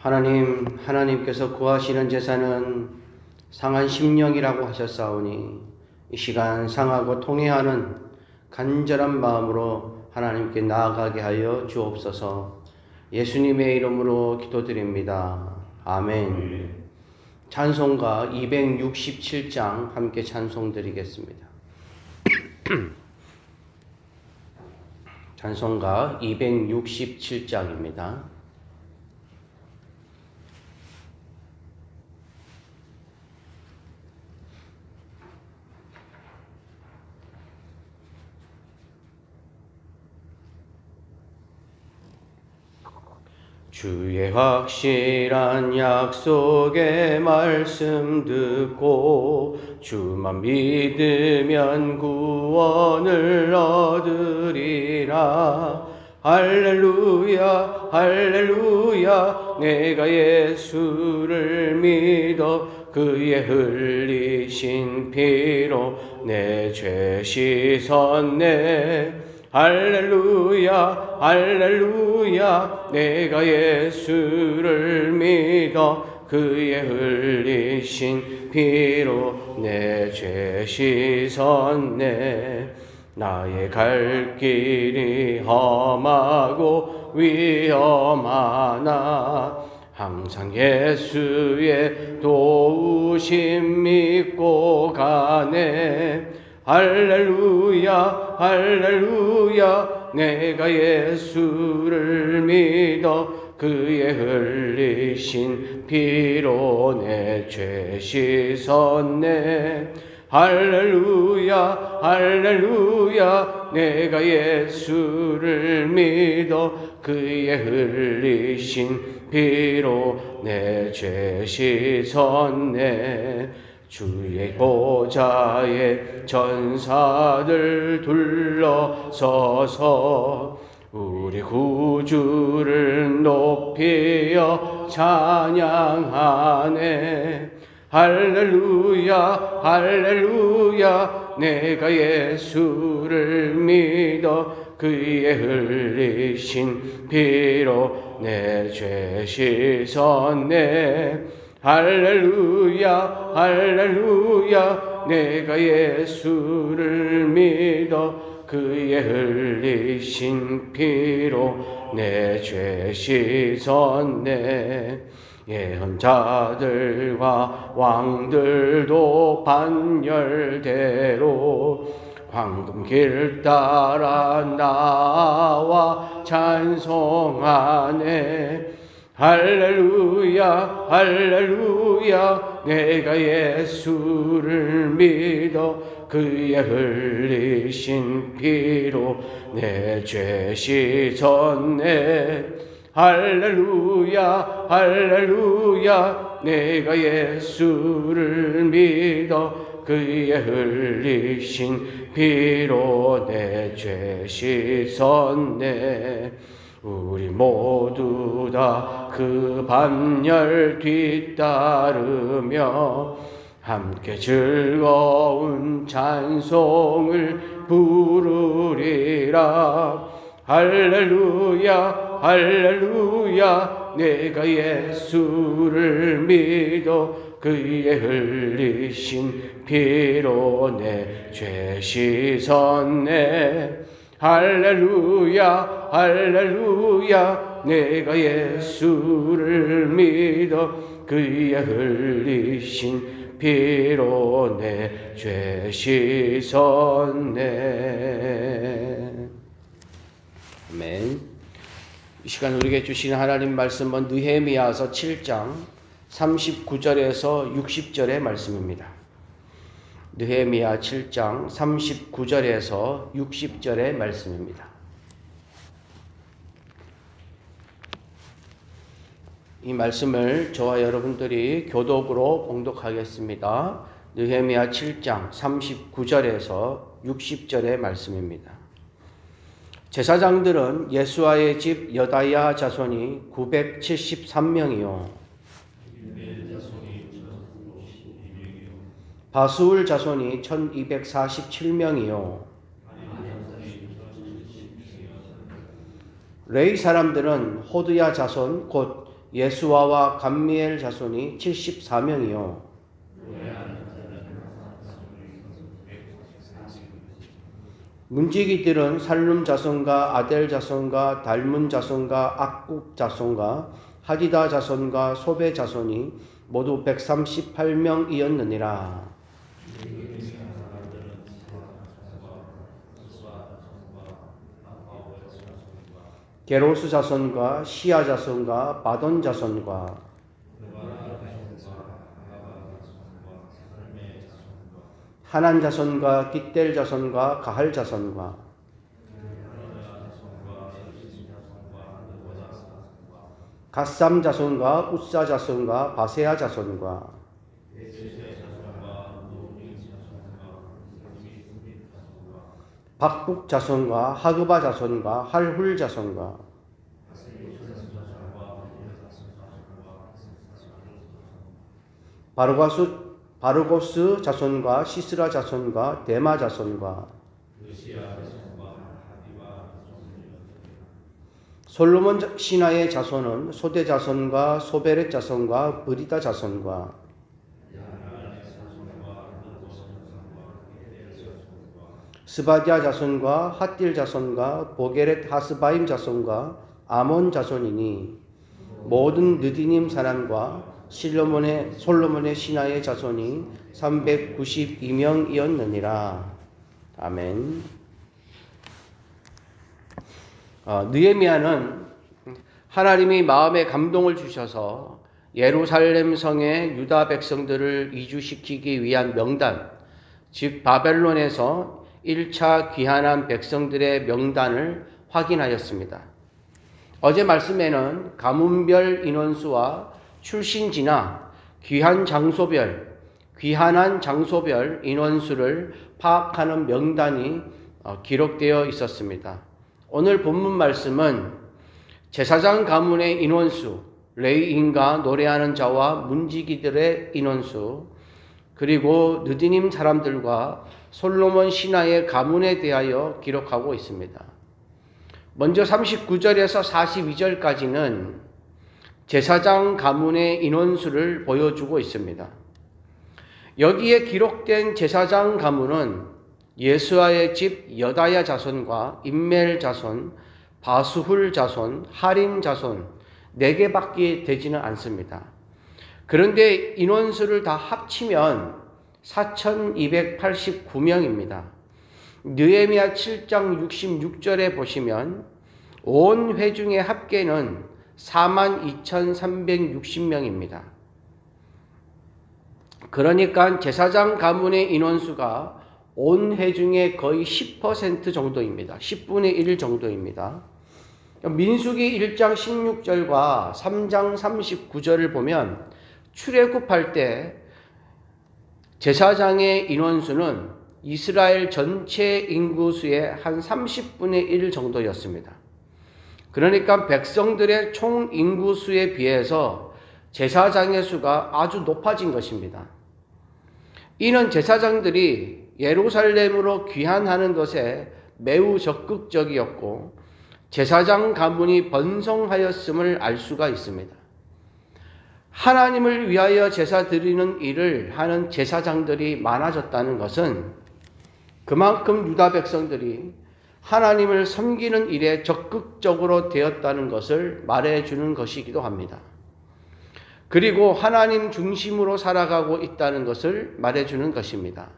하나님께서 구하시는 제사는 상한 심령이라고 하셨사오니 이 시간 상하고 통회하는 간절한 마음으로 하나님께 나아가게 하여 주옵소서. 예수님의 이름으로 기도드립니다. 아멘. 찬송가 267장 함께 찬송드리겠습니다. 찬송가 267장입니다. 주의 확실한 약속의 말씀 듣고 주만 믿으면 구원을 얻으리라. 할렐루야 할렐루야 내가 예수를 믿어 그의 흘리신 피로 내 죄 씻었네. 할렐루야 할렐루야 내가 예수를 믿어 그의 흘리신 피로 내 죄 씻었네. 나의 갈 길이 험하고 위험하나 항상 예수의 도우심 믿고 가네. 할렐루야 할렐루야 내가 예수를 믿어 그의 흘리신 피로 내 죄 씻었네. 할렐루야 할렐루야 내가 예수를 믿어 그의 흘리신 피로 내 죄 씻었네. 주의 보좌에 전사들 둘러서서 우리 구주를 높이어 찬양하네. 할렐루야 할렐루야 내가 예수를 믿어 그의 흘리신 피로 내 죄 씻었네. 할렐루야 할렐루야 내가 예수를 믿어 그의 흘리신 피로 내 죄 씻었네. 예언자들과 왕들도 반열대로 황금길 따라 나와 찬송하네. 할렐루야 할렐루야 내가 예수를 믿어 그의 흘리신 피로 내 죄 씻었네. 할렐루야 할렐루야 내가 예수를 믿어 그의 흘리신 피로 내 죄 씻었네. 우리 모두 다 그 반열 뒤따르며 함께 즐거운 찬송을 부르리라. 할렐루야 할렐루야 내가 예수를 믿어 그의 흘리신 피로 내 죄 씻었네. 할렐루야 할렐루야 내가 예수를 믿어 그의 흘리신 피로 내 죄 씻었네. 아멘. 이 시간 우리에게 주시는 하나님 말씀은 느헤미야서 7장 39절에서 60절의 말씀입니다. 느헤미야 7장 39절에서 60절의 말씀입니다. 이 말씀을 저와 여러분들이 교독으로 봉독하겠습니다. 느헤미야 7장 39절에서 60절의 말씀입니다. 제사장들은 예수아의 집 여다야 자손이 973명이요 바수울 자손이 1247명이요 레위 사람들은 호드야 자손 곧 예수아와 감미엘 자손이 74명이요. 문지기들은 살룸 자손과 아델 자손과 달문 자손과 악국 자손과 하디다 자손과 소베 자손이 모두 138명이었느니라. 게로스 자손과 시아 자손과 바돈 자손과 하난 자손과 깃델 자손과 가할 자손과 갓삼 자손과 우사 자손과 바세아 자손과 박북 자손과 하그바 자손과 할훌 자손과 바르고스 자손과 시스라 자손과 데마 자손과 솔로몬 신하의 자손은 소대 자손과 소베렛 자손과 브리다 자손과 스바디아 자손과 핫딜 자손과 보게렛 하스바임 자손과 아몬 자손이니 모든 느디님 사람과 솔로몬의 신하의 자손이 392명이었느니라. 아멘. 느헤미야는 하나님이 마음에 감동을 주셔서 예루살렘 성에 유다 백성들을 이주시키기 위한 명단, 즉 바벨론에서 1차 귀환한 백성들의 명단을 확인하였습니다. 어제 말씀에는 가문별 인원수와 출신지나 귀환한 장소별 인원수를 파악하는 명단이 기록되어 있었습니다. 오늘 본문 말씀은 제사장 가문의 인원수, 레위인과 노래하는 자와 문지기들의 인원수, 그리고 느디님 사람들과 솔로몬 신하의 가문에 대하여 기록하고 있습니다. 먼저 39절에서 42절까지는 제사장 가문의 인원수를 보여주고 있습니다. 여기에 기록된 제사장 가문은 예수아의 집 여다야 자손과 임멜 자손, 바수훌 자손, 하림 자손 4개밖에 되지는 않습니다. 그런데 인원수를 다 합치면 4,289명입니다. 느헤미야 7장 66절에 보시면 온 회중의 합계는 42,360명입니다. 그러니까 제사장 가문의 인원수가 온 회중의 거의 10% 정도입니다. 10분의 1 정도입니다. 민수기 1장 16절과 3장 39절을 보면 출애굽할 때 제사장의 인원수는 이스라엘 전체 인구수의 한 30분의 1 정도였습니다. 그러니까 백성들의 총 인구수에 비해서 제사장의 수가 아주 높아진 것입니다. 이는 제사장들이 예루살렘으로 귀환하는 것에 매우 적극적이었고 제사장 가문이 번성하였음을 알 수가 있습니다. 하나님을 위하여 제사 드리는 일을 하는 제사장들이 많아졌다는 것은 그만큼 유다 백성들이 하나님을 섬기는 일에 적극적으로 되었다는 것을 말해주는 것이기도 합니다. 그리고 하나님 중심으로 살아가고 있다는 것을 말해주는 것입니다.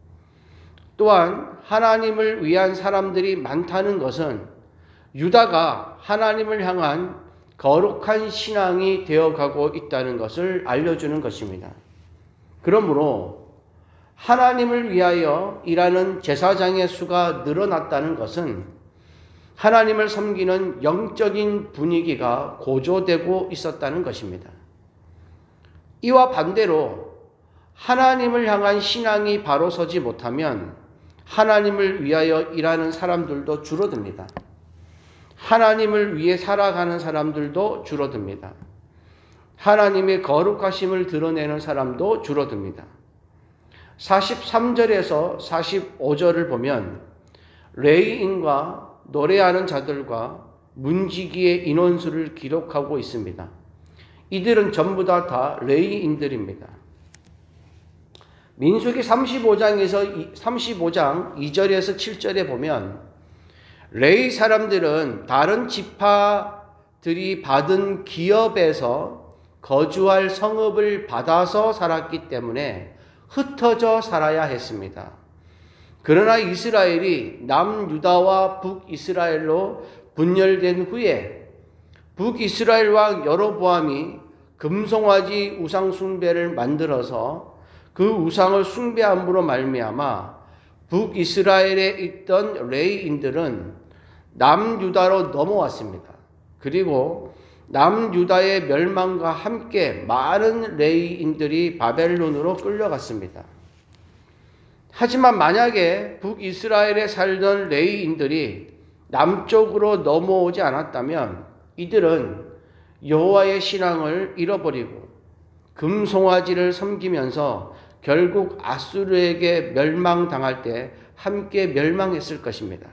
또한 하나님을 위한 사람들이 많다는 것은 유다가 하나님을 향한 거룩한 신앙이 되어가고 있다는 것을 알려주는 것입니다. 그러므로 하나님을 위하여 일하는 제사장의 수가 늘어났다는 것은 하나님을 섬기는 영적인 분위기가 고조되고 있었다는 것입니다. 이와 반대로 하나님을 향한 신앙이 바로 서지 못하면 하나님을 위하여 일하는 사람들도 줄어듭니다. 하나님을 위해 살아가는 사람들도 줄어듭니다. 하나님의 거룩하심을 드러내는 사람도 줄어듭니다. 43절에서 45절을 보면 레위인과 노래하는 자들과 문지기의 인원수를 기록하고 있습니다. 이들은 전부 다 레위인들입니다. 민수기 35장 2절에서 7절에 보면 레위 사람들은 다른 지파들이 받은 기업에서 거주할 성읍을 받아서 살았기 때문에 흩어져 살아야 했습니다. 그러나 이스라엘이 남유다와 북이스라엘로 분열된 후에 북이스라엘 왕 여로보암이 금송아지 우상 숭배를 만들어서 그 우상을 숭배함으로 말미암아 북이스라엘에 있던 레위인들은 남유다로 넘어왔습니다. 그리고 남유다의 멸망과 함께 많은 레위인들이 바벨론으로 끌려갔습니다. 하지만 만약에 북이스라엘에 살던 레위인들이 남쪽으로 넘어오지 않았다면 이들은 여호와의 신앙을 잃어버리고 금송아지를 섬기면서 결국 아수르에게 멸망당할 때 함께 멸망했을 것입니다.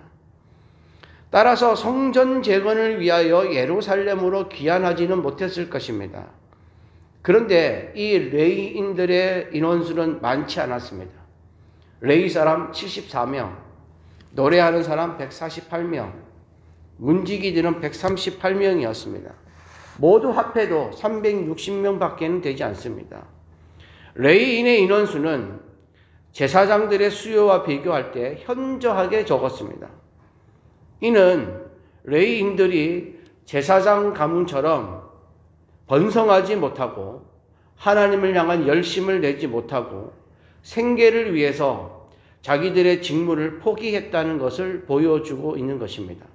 따라서 성전 재건을 위하여 예루살렘으로 귀환하지는 못했을 것입니다. 그런데 이 레위인들의 인원수는 많지 않았습니다. 레위 사람 74명, 노래하는 사람 148명, 문지기들은 138명이었습니다. 모두 합해도 360명밖에는 되지 않습니다. 레위인의 인원수는 제사장들의 수요와 비교할 때 현저하게 적었습니다. 이는 레위인들이 제사장 가문처럼 번성하지 못하고 하나님을 향한 열심을 내지 못하고 생계를 위해서 자기들의 직무를 포기했다는 것을 보여주고 있는 것입니다.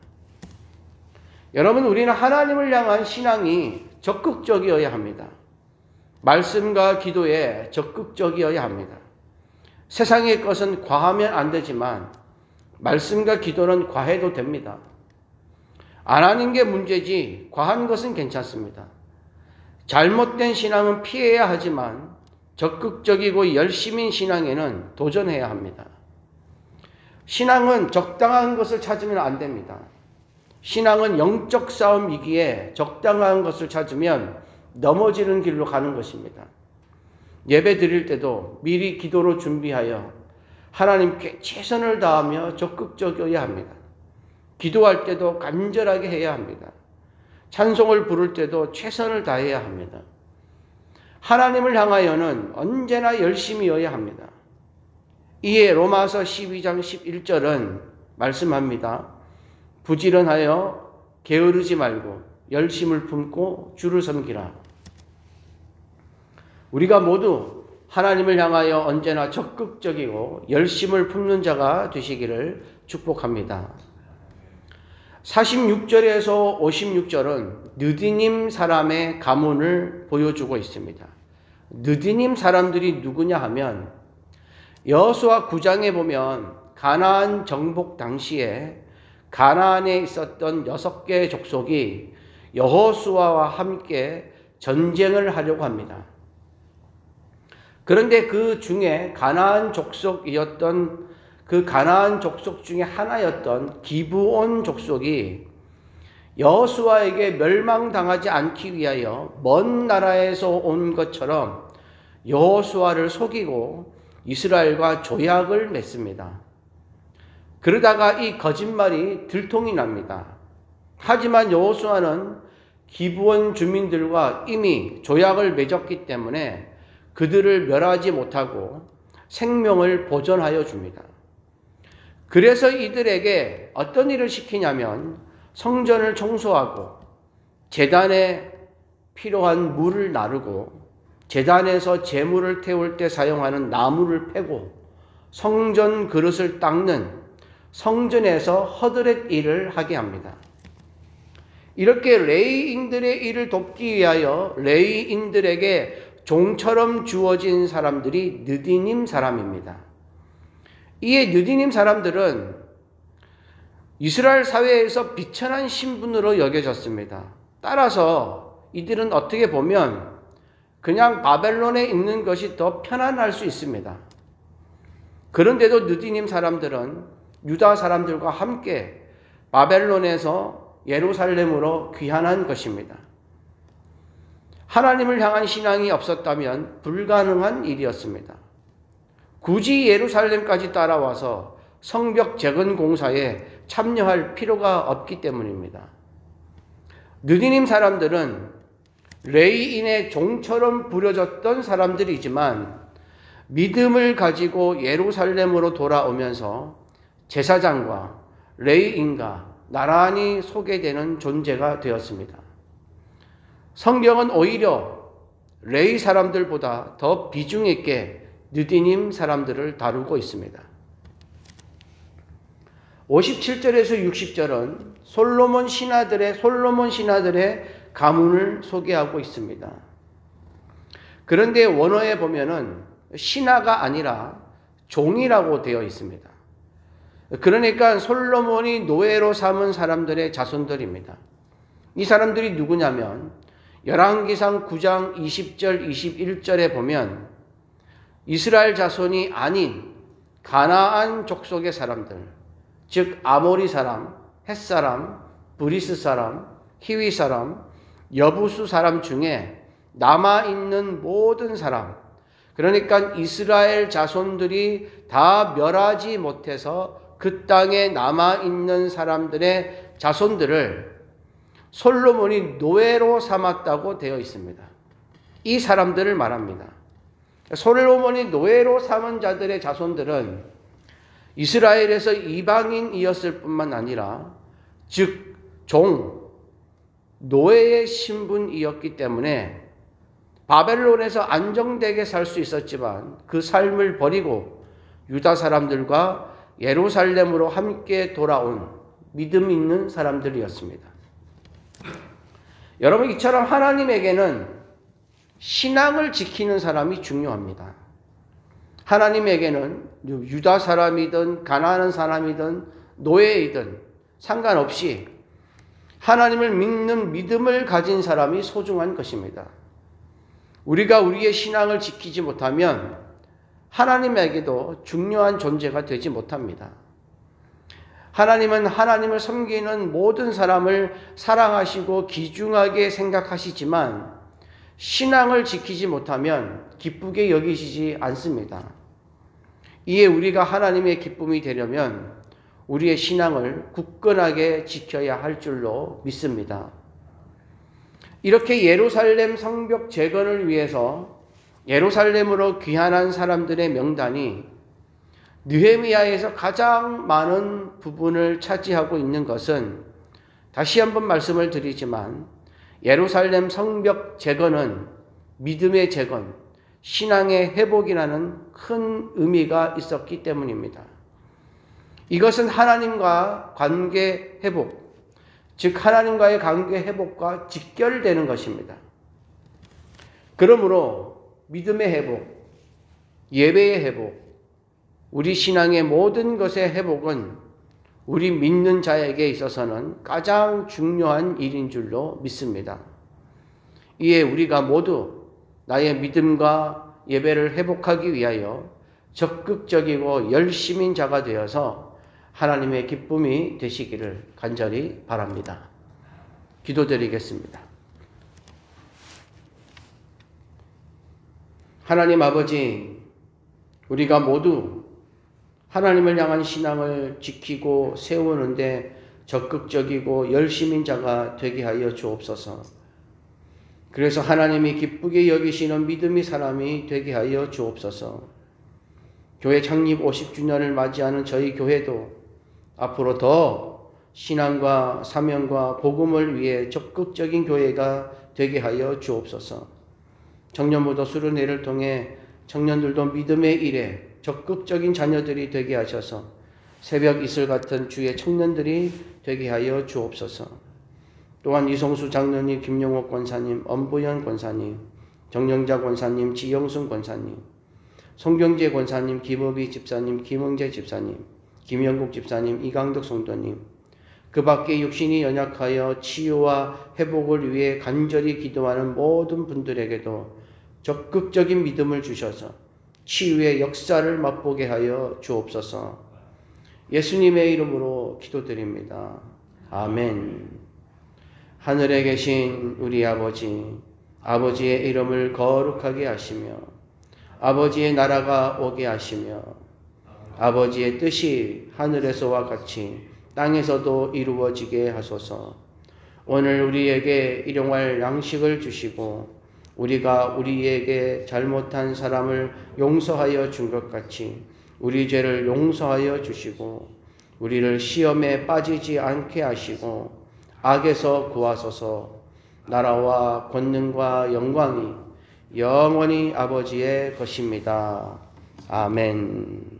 여러분, 우리는 하나님을 향한 신앙이 적극적이어야 합니다. 말씀과 기도에 적극적이어야 합니다. 세상의 것은 과하면 안 되지만 말씀과 기도는 과해도 됩니다. 안 하는 게 문제지 과한 것은 괜찮습니다. 잘못된 신앙은 피해야 하지만 적극적이고 열심인 신앙에는 도전해야 합니다. 신앙은 적당한 것을 찾으면 안 됩니다. 신앙은 영적 싸움이기에 적당한 것을 찾으면 넘어지는 길로 가는 것입니다. 예배 드릴 때도 미리 기도로 준비하여 하나님께 최선을 다하며 적극적이어야 합니다. 기도할 때도 간절하게 해야 합니다. 찬송을 부를 때도 최선을 다해야 합니다. 하나님을 향하여는 언제나 열심히여야 합니다. 이에 로마서 12장 11절은 말씀합니다. 부지런하여 게으르지 말고 열심을 품고 주를 섬기라. 우리가 모두 하나님을 향하여 언제나 적극적이고 열심을 품는 자가 되시기를 축복합니다. 46절에서 56절은 느디님 사람의 가문을 보여주고 있습니다. 느디님 사람들이 누구냐 하면 여호수아 9장에 보면 가나안 정복 당시에 가나안에 있었던 6개의 족속이 여호수아와 함께 전쟁을 하려고 합니다. 그런데 그 중에 가나안 족속이었던 그 가나안 족속 중에 하나였던 기브온 족속이 여호수아에게 멸망당하지 않기 위하여 먼 나라에서 온 것처럼 여호수아를 속이고 이스라엘과 조약을 맺습니다. 그러다가 이 거짓말이 들통이 납니다. 하지만 여호수아는 기브온 주민들과 이미 조약을 맺었기 때문에 그들을 멸하지 못하고 생명을 보존하여 줍니다. 그래서 이들에게 어떤 일을 시키냐면 성전을 청소하고 제단에 필요한 물을 나르고 제단에서 제물을 태울 때 사용하는 나무를 패고 성전 그릇을 닦는 성전에서 허드렛 일을 하게 합니다. 이렇게 레위인들의 일을 돕기 위하여 레위인들에게 종처럼 주어진 사람들이 느디님 사람입니다. 이에 느디님 사람들은 이스라엘 사회에서 비천한 신분으로 여겨졌습니다. 따라서 이들은 어떻게 보면 그냥 바벨론에 있는 것이 더 편안할 수 있습니다. 그런데도 느디님 사람들은 유다 사람들과 함께 바벨론에서 예루살렘으로 귀환한 것입니다. 하나님을 향한 신앙이 없었다면 불가능한 일이었습니다. 굳이 예루살렘까지 따라와서 성벽 재건 공사에 참여할 필요가 없기 때문입니다. 느디님 사람들은 레위인의 종처럼 부려졌던 사람들이지만 믿음을 가지고 예루살렘으로 돌아오면서 제사장과 레위인과 나란히 소개되는 존재가 되었습니다. 성경은 오히려 레위 사람들보다 더 비중 있게 느디님 사람들을 다루고 있습니다. 57절에서 60절은 솔로몬 신하들의 가문을 소개하고 있습니다. 그런데 원어에 보면은 신하가 아니라 종이라고 되어 있습니다. 그러니까 솔로몬이 노예로 삼은 사람들의 자손들입니다. 이 사람들이 누구냐면 열왕기상 9장 20절 21절에 보면 이스라엘 자손이 아닌 가나안 족속의 사람들, 즉 아모리 사람, 헷 사람, 브리스 사람, 히위 사람, 여부수 사람 중에 남아있는 모든 사람, 그러니까 이스라엘 자손들이 다 멸하지 못해서 그 땅에 남아있는 사람들의 자손들을 솔로몬이 노예로 삼았다고 되어 있습니다. 이 사람들을 말합니다. 솔로몬이 노예로 삼은 자들의 자손들은 이스라엘에서 이방인이었을 뿐만 아니라 즉 노예의 신분이었기 때문에 바벨론에서 안정되게 살 수 있었지만 그 삶을 버리고 유다 사람들과 예루살렘으로 함께 돌아온 믿음 있는 사람들이었습니다. 여러분, 이처럼 하나님에게는 신앙을 지키는 사람이 중요합니다. 하나님에게는 유다 사람이든 가나안 사람이든 노예이든 상관없이 하나님을 믿는 믿음을 가진 사람이 소중한 것입니다. 우리가 우리의 신앙을 지키지 못하면 하나님에게도 중요한 존재가 되지 못합니다. 하나님은 하나님을 섬기는 모든 사람을 사랑하시고 귀중하게 생각하시지만 신앙을 지키지 못하면 기쁘게 여기시지 않습니다. 이에 우리가 하나님의 기쁨이 되려면 우리의 신앙을 굳건하게 지켜야 할 줄로 믿습니다. 이렇게 예루살렘 성벽 재건을 위해서 예루살렘으로 귀환한 사람들의 명단이 느헤미야에서 가장 많은 부분을 차지하고 있는 것은 다시 한번 말씀을 드리지만 예루살렘 성벽 재건은 믿음의 재건, 신앙의 회복이라는 큰 의미가 있었기 때문입니다. 이것은 하나님과 관계 회복, 즉 하나님과의 관계 회복과 직결되는 것입니다. 그러므로 믿음의 회복, 예배의 회복, 우리 신앙의 모든 것의 회복은 우리 믿는 자에게 있어서는 가장 중요한 일인 줄로 믿습니다. 이에 우리가 모두 나의 믿음과 예배를 회복하기 위하여 적극적이고 열심인 자가 되어서 하나님의 기쁨이 되시기를 간절히 바랍니다. 기도드리겠습니다. 하나님 아버지, 우리가 모두 하나님을 향한 신앙을 지키고 세우는데 적극적이고 열심인 자가 되게 하여 주옵소서. 그래서 하나님이 기쁘게 여기시는 믿음의 사람이 되게 하여 주옵소서. 교회 창립 50주년을 맞이하는 저희 교회도 앞으로 더 신앙과 사명과 복음을 위해 적극적인 교회가 되게 하여 주옵소서. 청년부도 수련회를 통해 청년들도 믿음의 일에 적극적인 자녀들이 되게 하셔서 새벽 이슬 같은 주의 청년들이 되게 하여 주옵소서. 또한 이성수 장로님, 김용옥 권사님, 엄부현 권사님, 정영자 권사님, 지영순 권사님, 송경재 권사님, 김업희 집사님, 김흥재 집사님, 김영국 집사님, 이강덕 성도님, 그 밖에 육신이 연약하여 치유와 회복을 위해 간절히 기도하는 모든 분들에게도 적극적인 믿음을 주셔서 치유의 역사를 맛보게 하여 주옵소서. 예수님의 이름으로 기도드립니다. 아멘. 하늘에 계신 우리 아버지, 아버지의 이름을 거룩하게 하시며 아버지의 나라가 오게 하시며 아버지의 뜻이 하늘에서와 같이 땅에서도 이루어지게 하소서. 오늘 우리에게 일용할 양식을 주시고 우리가 우리에게 잘못한 사람을 용서하여 준 것 같이 우리 죄를 용서하여 주시고 우리를 시험에 빠지지 않게 하시고 악에서 구하소서. 나라와 권능과 영광이 영원히 아버지의 것입니다. 아멘.